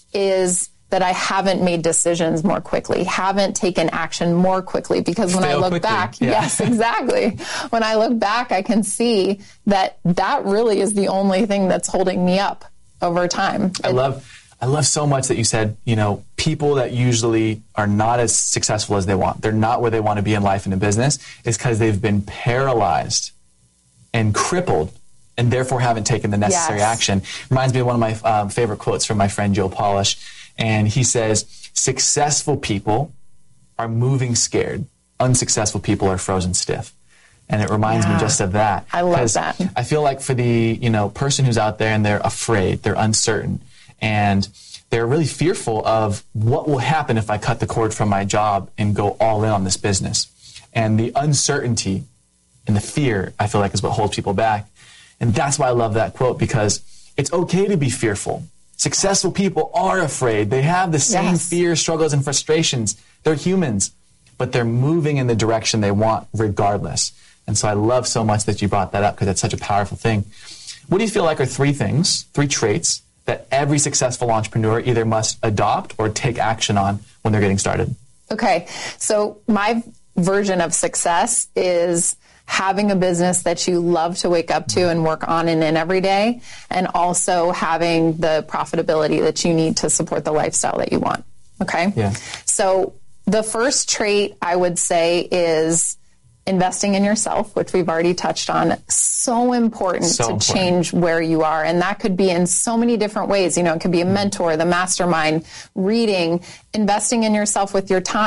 is that I haven't made decisions more quickly, haven't taken action more quickly, because when I look back, yes, exactly. When I look back, I can see that really is the only thing that's holding me up over time. I love so much that you said, people that usually are not as successful as they want, they're not where they want to be in life and in business, is because they've been paralyzed and crippled and therefore haven't taken the necessary action. Reminds me of one of my favorite quotes from my friend Joe Polish. And he says, successful people are moving scared. Unsuccessful people are frozen stiff. And it reminds me just of that. I love that. I feel like for the person who's out there and they're afraid, they're uncertain, and they're really fearful of what will happen if I cut the cord from my job and go all in on this business. And the uncertainty and the fear, I feel like, is what holds people back. And that's why I love that quote, because it's okay to be fearful. Successful people are afraid. They have the same fears, struggles, and frustrations. They're humans, but they're moving in the direction they want regardless. And so I love so much that you brought that up, because it's such a powerful thing. What do you feel like are three traits that every successful entrepreneur either must adopt or take action on when they're getting started? Okay, so my version of success is having a business that you love to wake up to and work on and in every day, and also having the profitability that you need to support the lifestyle that you want. Okay? Yeah. So the first trait I would say is investing in yourself, which we've already touched on. So important to change where you are. And that could be in so many different ways. It could be a mentor, the mastermind, reading, investing in yourself with your time.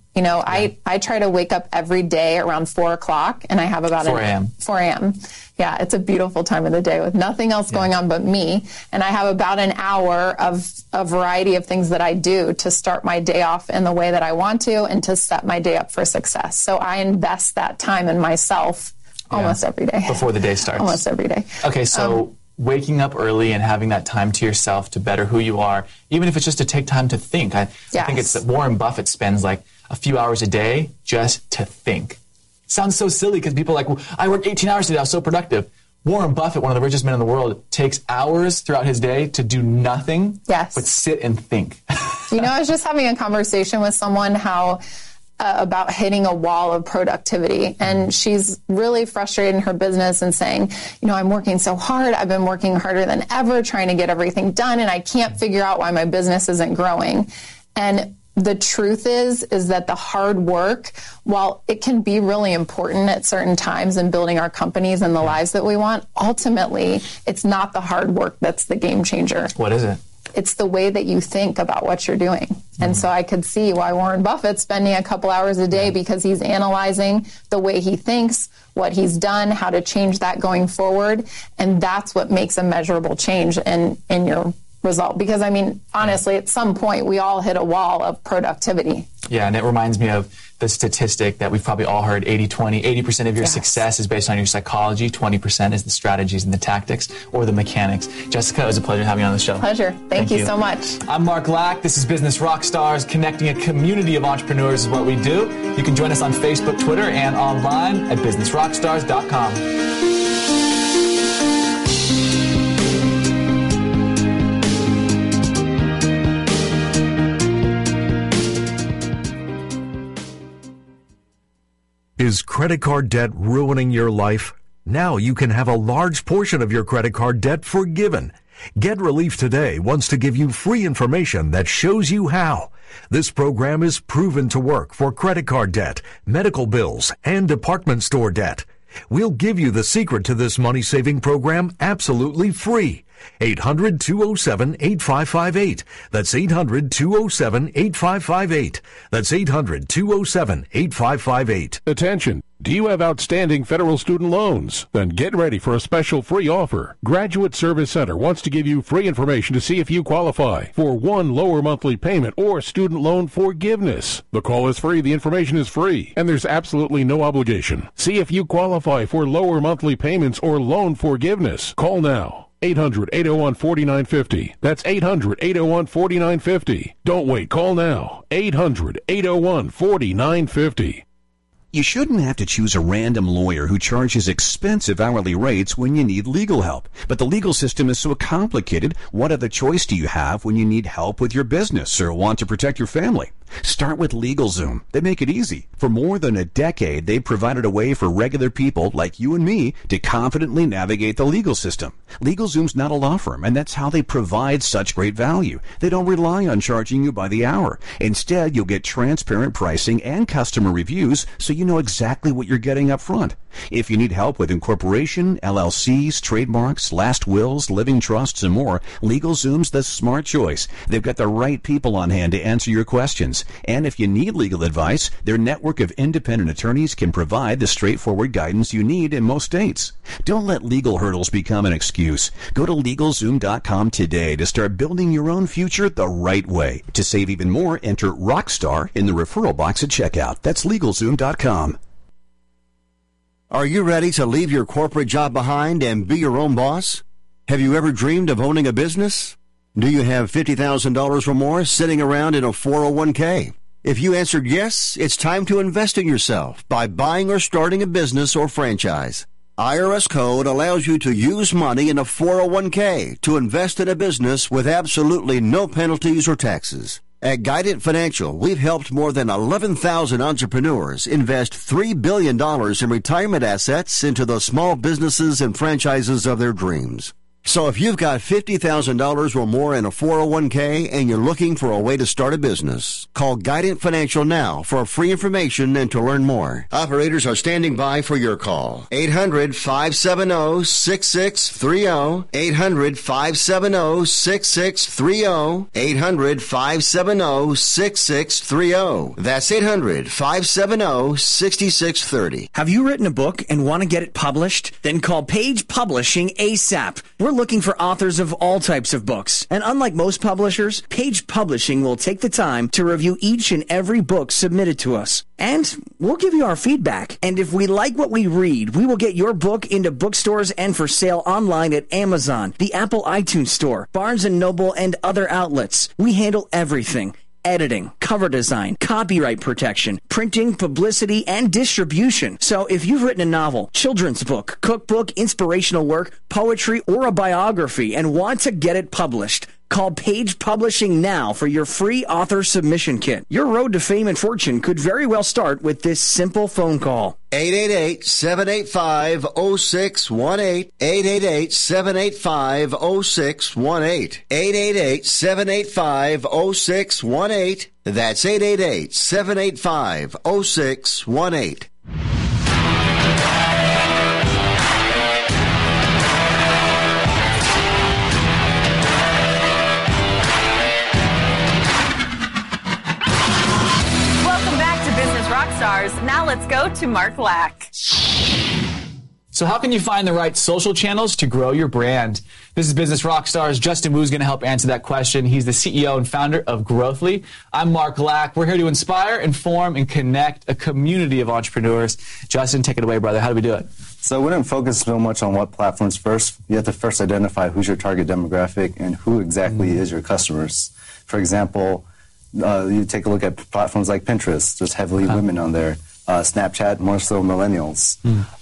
You know, I try to wake up every day around 4 o'clock, and I have about 4 a.m. 4 a.m. Yeah, it's a beautiful time of the day with nothing else going on but me. And I have about an hour of a variety of things that I do to start my day off in the way that I want to and to set my day up for success. So I invest that time in myself almost every day. Before the day starts. Almost every day. Okay, so waking up early and having that time to yourself to better who you are, even if it's just to take time to think. I think it's that Warren Buffett spends like a few hours a day just to think. Sounds so silly because people are like, well, I work 18 hours today, I was so productive. Warren Buffett, one of the richest men in the world, takes hours throughout his day to do nothing but sit and think. You know, I was just having a conversation with someone about hitting a wall of productivity. And she's really frustrated in her business and saying, you know, I'm working so hard. I've been working harder than ever trying to get everything done, and I can't figure out why my business isn't growing. And the truth is that the hard work, while it can be really important at certain times in building our companies and the lives that we want, ultimately, it's not the hard work that's the game changer. What is it? It's the way that you think about what you're doing. And so I could see why Warren Buffett's spending a couple hours a day, because he's analyzing the way he thinks, what he's done, how to change that going forward. And that's what makes a measurable change in your result. Because, I mean, honestly, at some point, we all hit a wall of productivity. Yeah, and it reminds me of the statistic that we've probably all heard, 80-20. 80% of your success is based on your psychology, 20% is the strategies and the tactics or the mechanics. Jessica, it was a pleasure having you on the show. Pleasure. Thank you so much. I'm Mark Lack. This is Business Rockstars. Connecting a community of entrepreneurs is what we do. You can join us on Facebook, Twitter, and online at businessrockstars.com. Is credit card debt ruining your life? Now you can have a large portion of your credit card debt forgiven. Get Relief Today wants to give you free information that shows you how. This program is proven to work for credit card debt, medical bills, and department store debt. We'll give you the secret to this money-saving program absolutely free. 800-207-8558. That's 800-207-8558. That's 800-207-8558. Attention. Do you have outstanding federal student loans? Then get ready for a special free offer. Graduate Service Center wants to give you free information to see if you qualify for one lower monthly payment or student loan forgiveness. The call is free, the information is free, and there's absolutely no obligation. See if you qualify for lower monthly payments or loan forgiveness. Call now. 800-801-4950. That's 800-801-4950. Don't wait. Call now. 800-801-4950. You shouldn't have to choose a random lawyer who charges expensive hourly rates when you need legal help. But the legal system is so complicated, what other choice do you have when you need help with your business or want to protect your family? Start with LegalZoom. They make it easy. For more than a decade, they've provided a way for regular people like you and me to confidently navigate the legal system. LegalZoom's not a law firm, and that's how they provide such great value. They don't rely on charging you by the hour. Instead, you'll get transparent pricing and customer reviews so you know exactly what you're getting up front. If you need help with incorporation, LLCs, trademarks, last wills, living trusts, and more, LegalZoom's the smart choice. They've got the right people on hand to answer your questions. And if you need legal advice, their network of independent attorneys can provide the straightforward guidance you need in most states. Don't let legal hurdles become an excuse. Go to LegalZoom.com today to start building your own future the right way. To save even more, enter Rockstar in the referral box at checkout. That's LegalZoom.com. Are you ready to leave your corporate job behind and be your own boss? Have you ever dreamed of owning a business? Do you have $50,000 or more sitting around in a 401k? If you answered yes, it's time to invest in yourself by buying or starting a business or franchise. IRS code allows you to use money in a 401k to invest in a business with absolutely no penalties or taxes. At Guidant Financial, we've helped more than 11,000 entrepreneurs invest $3 billion in retirement assets into the small businesses and franchises of their dreams. So if you've got $50,000 or more in a 401k and you're looking for a way to start a business, call Guidant Financial now for free information and to learn more. Operators are standing by for your call. 800-570-6630. 800-570-6630. 800-570-6630. That's 800-570-6630. Have you written a book and want to get it published? Then call Page Publishing ASAP. We're looking for authors of all types of books. And unlike most publishers, Page Publishing will take the time to review each and every book submitted to us. And we'll give you our feedback. And if we like what we read, we will get your book into bookstores and for sale online at Amazon, the Apple iTunes Store, Barnes & Noble, and other outlets. We handle everything. Editing, cover design, copyright protection, printing, publicity, and distribution. So if you've written a novel, children's book, cookbook, inspirational work, poetry, or a biography and want to get it published, call Page Publishing now for your free author submission kit. Your road to fame and fortune could very well start with this simple phone call. 888-785-0618. 888-785-0618. 888-785-0618. That's 888-785-0618. Rockstars. Now let's go to Mark Lack. So how can you find the right social channels to grow your brand? This is Business Rockstars. Justin Wu is going to help answer that question. He's the CEO and founder of Growthly. I'm Mark Lack. We're here to inspire, inform, and connect a community of entrepreneurs. Justin, take it away, brother. How do we do it? So we didn't focus so much on what platforms first. You have to first identify who's your target demographic and who exactly is your customers. For example, you take a look at platforms like Pinterest. There's heavily women on there. Snapchat, more so millennials.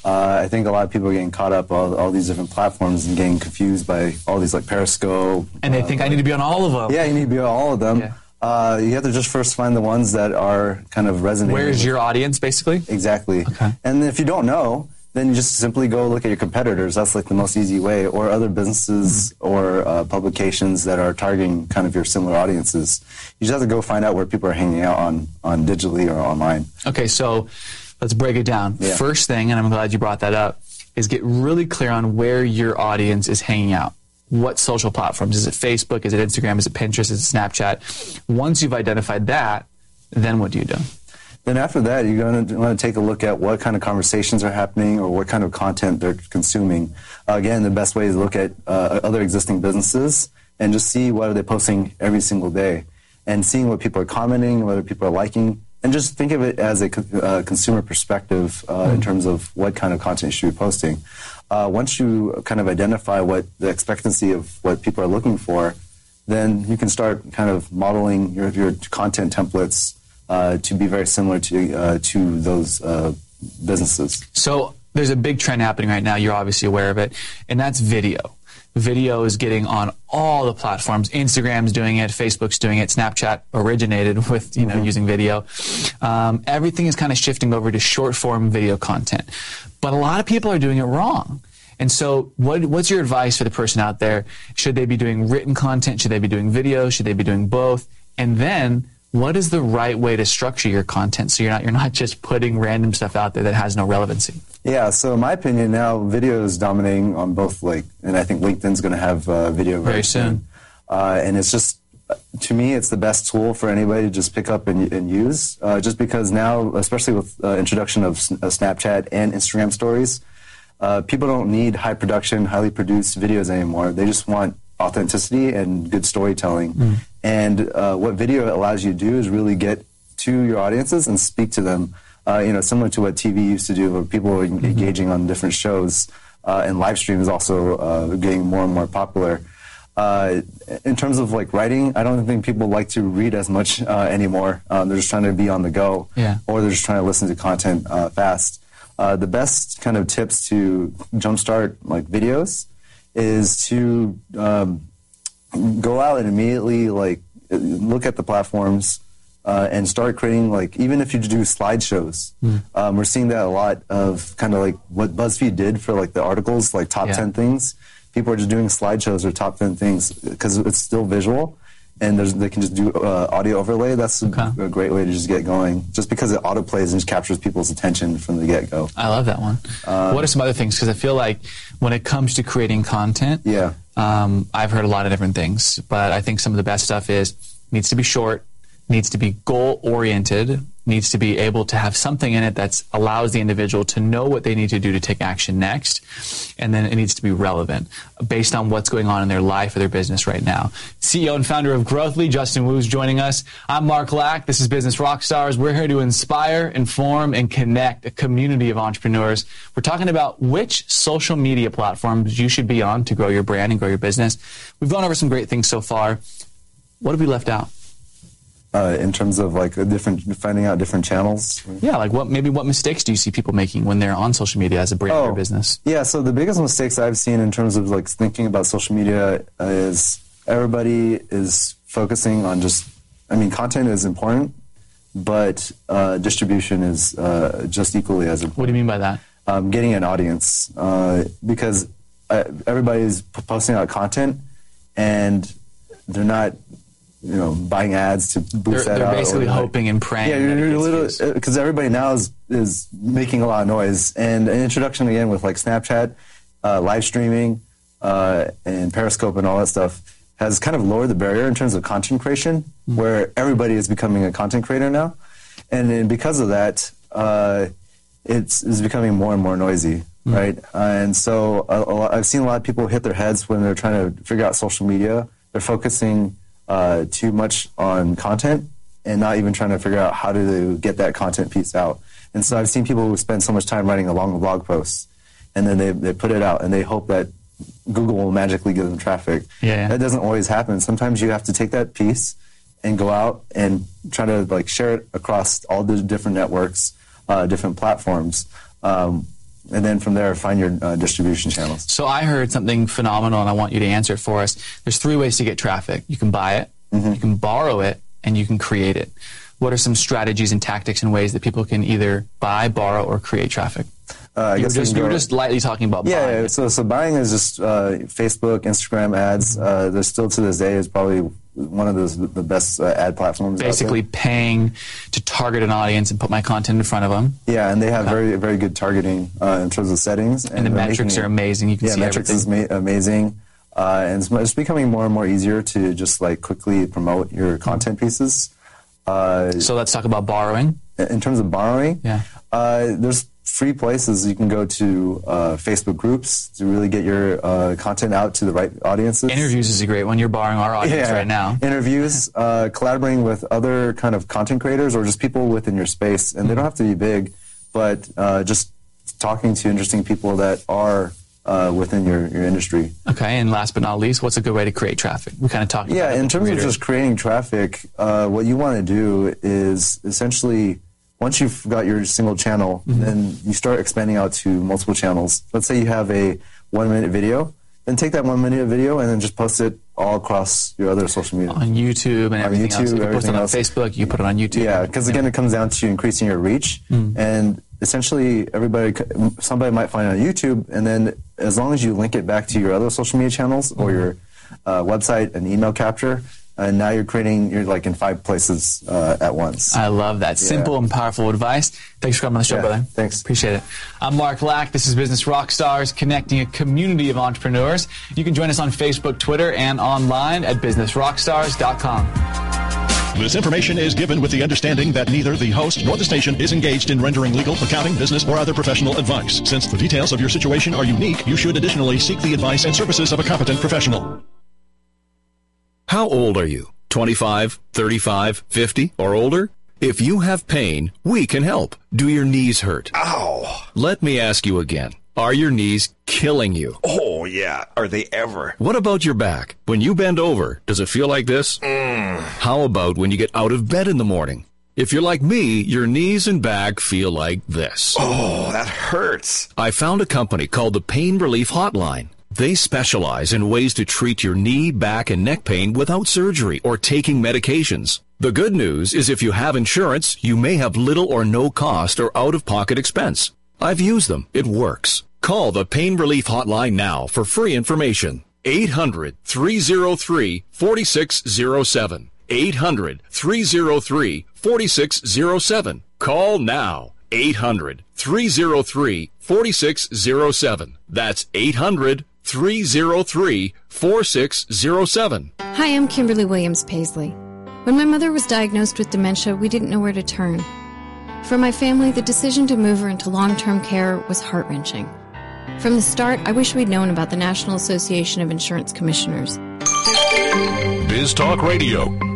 I think a lot of people are getting caught up on all these different platforms and getting confused by all these like Periscope. And they think I need to be on all of them. Yeah, you need to be on all of them. Yeah. You have to just first find the ones that are kind of resonating. Where's your audience, basically? Exactly. Okay. And if you don't know, then you just simply go look at your competitors. That's like the most easy way, or other businesses or publications that are targeting kind of your similar audiences. You just have to go find out where people are hanging out on digitally or online. Okay, so let's break it down. Yeah. First thing, and I'm glad you brought that up, is get really clear on where your audience is hanging out. What social platforms? Is it Facebook? Is it Instagram? Is it Pinterest? Is it Snapchat? Once you've identified that, then what do you do? Then after that, you're going to want to take a look at what kind of conversations are happening or what kind of content they're consuming. Again, the best way is to look at other existing businesses and just see what are they posting every single day and seeing what people are commenting, whether people are liking, and just think of it as a consumer perspective in terms of what kind of content you should be posting. Once you kind of identify what the expectancy of what people are looking for, then you can start kind of modeling your content templates to be very similar to those businesses. So there's a big trend happening right now. You're obviously aware of it, and that's video. Video is getting on all the platforms. Instagram's doing it. Facebook's doing it. Snapchat originated with using video. Everything is kind of shifting over to short form video content, but a lot of people are doing it wrong. And so what's your advice for the person out there? Should they be doing written content? Should they be doing video? Should they be doing both? And then what is the right way to structure your content so you're not just putting random stuff out there that has no relevancy? Yeah, so in my opinion now, video is dominating on both, and I think LinkedIn's going to have video very soon. And it's just, to me, it's the best tool for anybody to just pick up and use, just because now, especially with introduction of Snapchat and Instagram stories, people don't need high production, highly produced videos anymore. They just want authenticity and good storytelling. And what video allows you to do is really get to your audiences and speak to them. Similar to what TV used to do, where people were engaging on different shows, and live stream is also getting more and more popular. In terms of writing, I don't think people like to read as much anymore. They're just trying to be on the go, or they're just trying to listen to content fast. The best kind of tips to jumpstart videos is to go out and immediately look at the platforms and start creating, even if you do slideshows. We're seeing that a lot of kind of what BuzzFeed did for the articles, top 10 things. people are just doing slideshows or top 10 things because it's still visual, and they can just do audio overlay. That's a great way to just get going, just because it autoplays and just captures people's attention from the get-go. I love that one. What are some other things? Because I feel like when it comes to creating content, I've heard a lot of different things, but I think some of the best stuff needs to be short, needs to be goal-oriented, needs to be able to have something in it that allows the individual to know what they need to do to take action next, and then it needs to be relevant based on what's going on in their life or their business right now. CEO and founder of Growthly, Justin Wu's joining us. I'm Mark Lack. This is Business Rockstars. We're here to inspire, inform, and connect a community of entrepreneurs. We're talking about which social media platforms you should be on to grow your brand and grow your business. We've gone over some great things so far. What have we left out? In terms of like finding out different channels? Yeah, like what mistakes do you see people making when they're on social media as a brand or business? Yeah, so the biggest mistakes I've seen in terms of like thinking about social media is everybody is focusing on content is important, but distribution is just equally as important. What do you mean by that? Getting an audience, because everybody's posting out content and they're not buying ads to boost that out. They're basically hoping and praying. Yeah, because everybody now is making a lot of noise. And an introduction again with like Snapchat, live streaming, and Periscope and all that stuff has kind of lowered the barrier in terms of content creation, where everybody is becoming a content creator now. And then because of that, it's becoming more and more noisy, right? And so I've seen a lot of people hit their heads when they're trying to figure out social media. They're focusing too much on content and not even trying to figure out how to get that content piece out. And so I've seen people who spend so much time writing a long blog post, and then they put it out and they hope that Google will magically give them traffic. Yeah. That doesn't always happen. Sometimes you have to take that piece and go out and try to like share it across all the different networks, different platforms. And then from there, find your distribution channels. So I heard something phenomenal, and I want you to answer it for us. There's 3 ways to get traffic. You can buy it, you can borrow it, and you can create it. What are some strategies and tactics and ways that people can either buy, borrow, or create traffic? You were just lightly talking about buying. Yeah, so buying is just Facebook, Instagram ads. There's still to this day is probably one of the best ad platforms. Basically paying to target an audience and put my content in front of them. Yeah, and they have very, very good targeting in terms of settings. And the metrics are amazing. You can see metrics everything. is amazing. And it's becoming more and more easier to just like quickly promote your content pieces. So let's talk about borrowing. In terms of borrowing, there's free places you can go to, Facebook groups to really get your content out to the right audiences. Interviews is a great one. You're borrowing our audience right now. Interviews, collaborating with other kind of content creators or just people within your space. And they don't have to be big, but just talking to interesting people that are within your industry. Okay, and last but not least, what's a good way to create traffic? We kind of talked about in terms of just creating traffic, what you want to do is essentially, once you've got your single channel, then you start expanding out to multiple channels. Let's say you have a 1-minute video, then take that 1-minute video and then just post it all across your other social media. On YouTube and everything else. If you post it on Facebook, you put it on YouTube. Yeah, because again, it comes down to increasing your reach. And essentially, somebody might find it on YouTube, and then as long as you link it back to your other social media channels or your website and email capture, and now you're like in 5 places at once. I love that. Simple and powerful advice. Thanks for coming on the show, brother. Thanks. Appreciate it. I'm Mark Lack. This is Business Rockstars, connecting a community of entrepreneurs. You can join us on Facebook, Twitter, and online at businessrockstars.com. This information is given with the understanding that neither the host nor the station is engaged in rendering legal, accounting, business, or other professional advice. Since the details of your situation are unique, you should additionally seek the advice and services of a competent professional. How old are you? 25, 35, 50, or older? If you have pain, we can help. Do your knees hurt? Ow! Let me ask you again. Are your knees killing you? Oh, yeah. Are they ever? What about your back? When you bend over, does it feel like this? How about when you get out of bed in the morning? If you're like me, your knees and back feel like this. Oh, that hurts. I found a company called the Pain Relief Hotline. They specialize in ways to treat your knee, back, and neck pain without surgery or taking medications. The good news is if you have insurance, you may have little or no cost or out-of-pocket expense. I've used them. It works. Call the Pain Relief Hotline now for free information. 800-303-4607. 800-303-4607. Call now. 800-303-4607. That's 800-303-4607. Hi, I'm Kimberly Williams Paisley. When my mother was diagnosed with dementia, we didn't know where to turn. For my family, the decision to move her into long-term care was heart-wrenching. From the start, I wish we'd known about the National Association of Insurance Commissioners. Biz Talk Radio,